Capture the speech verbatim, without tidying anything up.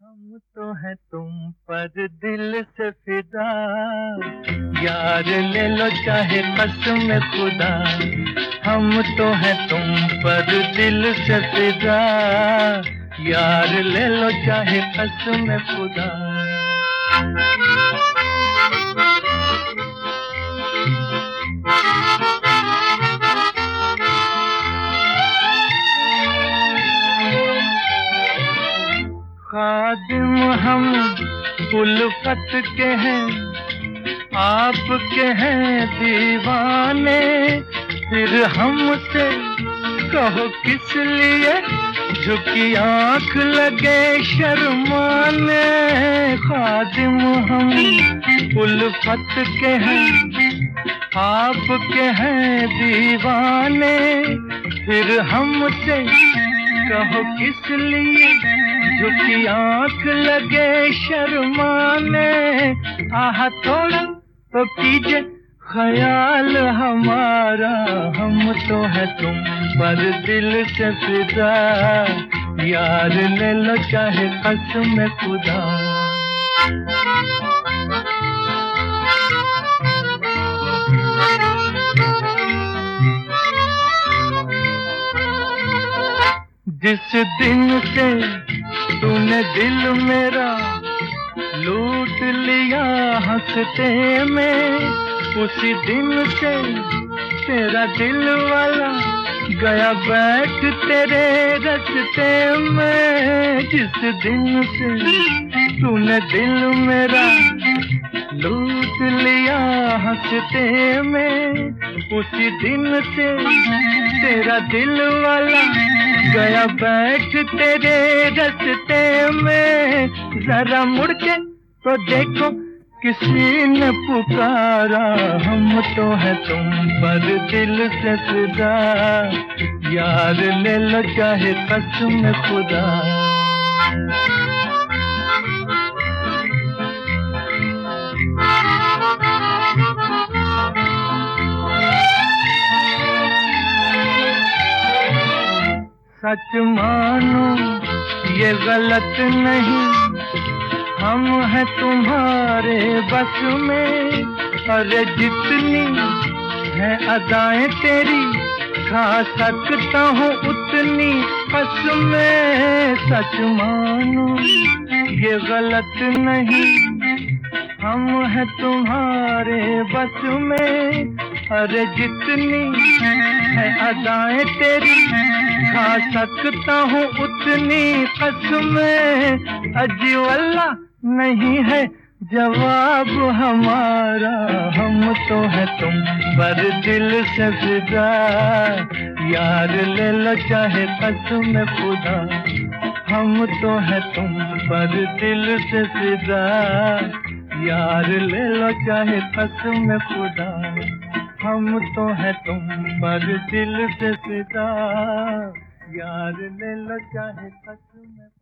हम तो है तुम पर दिल से फिदा, यार ले लो चाहे कसम खुदा। हम तो है तुम पर दिल से फिदा, यार ले लो चाहे कसम खुदा। खादिम हम उल्फत के हैं, आपके हैं दीवाने, फिर हमसे कहो किस लिए झुकी आंख लगे शर्माने। खादिम हम उल्फत के हैं, आपके हैं दीवाने, फिर हमसे कहो किस लिए झुकी आंख लगे शर्माने। आह थोड़ा तो कीजिए ख्याल हमारा, हम तो है तुम पर दिल से फिदा, यार ले लो चाहे कसम खुदा। जिस दिन से तूने दिल मेरा लूट लिया हंसते में, उसी दिन से तेरा दिल वाला गया बैठ तेरे रस्ते में। जिस दिन से तूने दिल मेरा लूट लिया हंसते में, उसी दिन से तेरा दिल वाला गया बैठ तेरे रस्ते में। जरा मुड़ के तो देखो किसी ने पुकारा, हम तो है तुम पर दिल से फिदा, यार ले लो चाहे कसम खुदा। सच मानो ये गलत नहीं, हम हैं तुम्हारे बस में। अरे जितनी है अदाएं तेरी, खा सकता हूँ उतनी कसमें। सच मानो ये गलत नहीं, हम हैं तुम्हारे बस में। अरे जितनी है अदाएं तेरी, खा सकता हूँ उतनी कसमें। अजी वल्ला नहीं है जवाब हमारा, हम तो है तुम पर दिल से फिदा, यार ले लो चाहे कसम खुदा। हम तो है तुम पर दिल से फिदा, यार ले लो चाहे कसम खुदा। हम तो है तुम पर दिल से फिदा, यार ले लो चाहे कसम।